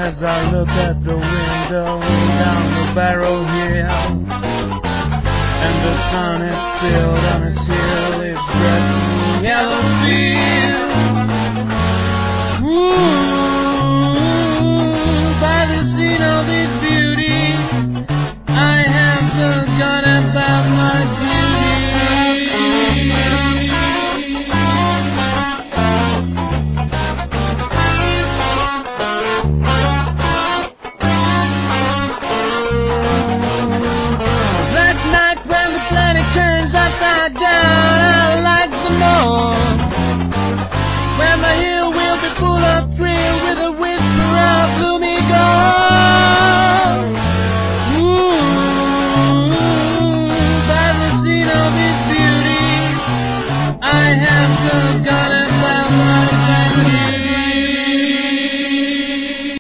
as I look at the window down the barrow hill, and the sun is still on its hill, its breath yellow field. By the scene of this beauty, I have forgotten about my duty. That night when the planet turns upside down, I like the more. When my hill will be full of thrill with a whisper of gloomy gold. By the scene of its beauty, I have forgotten